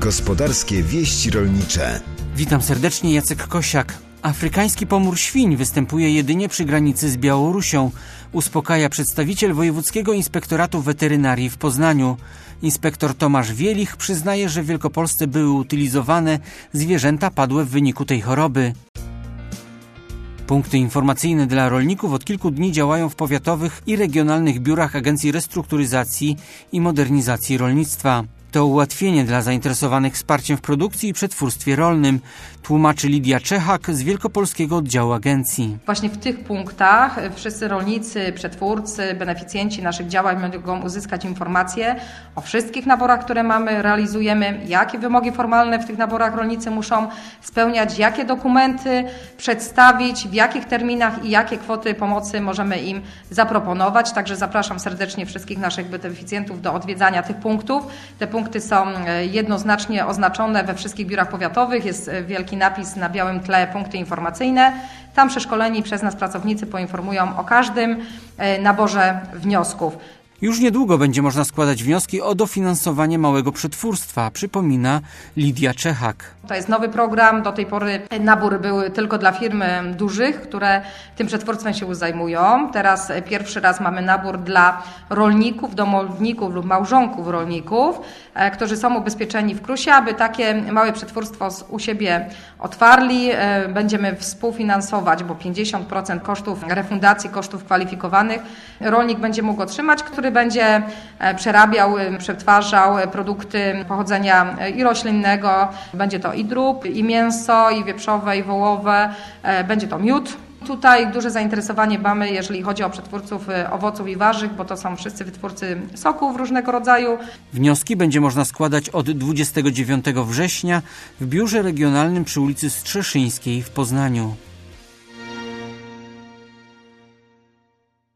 Gospodarskie wieści rolnicze. Witam serdecznie, Jacek Kosiak. Afrykański pomór świń występuje jedynie przy granicy z Białorusią, uspokaja przedstawiciel Wojewódzkiego Inspektoratu Weterynarii w Poznaniu. Inspektor Tomasz Wielich przyznaje, że w Wielkopolsce były utylizowane zwierzęta padłe w wyniku tej choroby. Punkty informacyjne dla rolników od kilku dni działają w powiatowych i regionalnych biurach Agencji Restrukturyzacji i Modernizacji Rolnictwa. To ułatwienie dla zainteresowanych wsparciem w produkcji i przetwórstwie rolnym, tłumaczy Lidia Czechak z Wielkopolskiego Oddziału Agencji. Właśnie w tych punktach wszyscy rolnicy, przetwórcy, beneficjenci naszych działań mogą uzyskać informacje o wszystkich naborach, które mamy, realizujemy, jakie wymogi formalne w tych naborach rolnicy muszą spełniać, jakie dokumenty przedstawić, w jakich terminach i jakie kwoty pomocy możemy im zaproponować. Także zapraszam serdecznie wszystkich naszych beneficjentów do odwiedzania tych punktów. Te punkty są jednoznacznie oznaczone we wszystkich biurach powiatowych. Jest wielki napis na białym tle punkty informacyjne. Tam przeszkoleni przez nas pracownicy poinformują o każdym naborze wniosków. Już niedługo będzie można składać wnioski o dofinansowanie małego przetwórstwa, przypomina Lidia Czechak. To jest nowy program. Do tej pory nabory były tylko dla firm dużych, które tym przetwórstwem się zajmują. Teraz pierwszy raz mamy nabór dla rolników, domowników lub małżonków rolników, którzy są ubezpieczeni w KRUS-ie, aby takie małe przetwórstwo u siebie otwarli. Będziemy współfinansować, bo 50% kosztów refundacji, kosztów kwalifikowanych rolnik będzie mógł otrzymać, który będzie przerabiał, przetwarzał produkty pochodzenia i roślinnego. Będzie to i drób, i mięso, i wieprzowe, i wołowe. Będzie to miód. Tutaj duże zainteresowanie mamy, jeżeli chodzi o przetwórców owoców i warzyw, bo to są wszyscy wytwórcy soków różnego rodzaju. Wnioski będzie można składać od 29 września w biurze regionalnym przy ulicy Strzeszyńskiej w Poznaniu.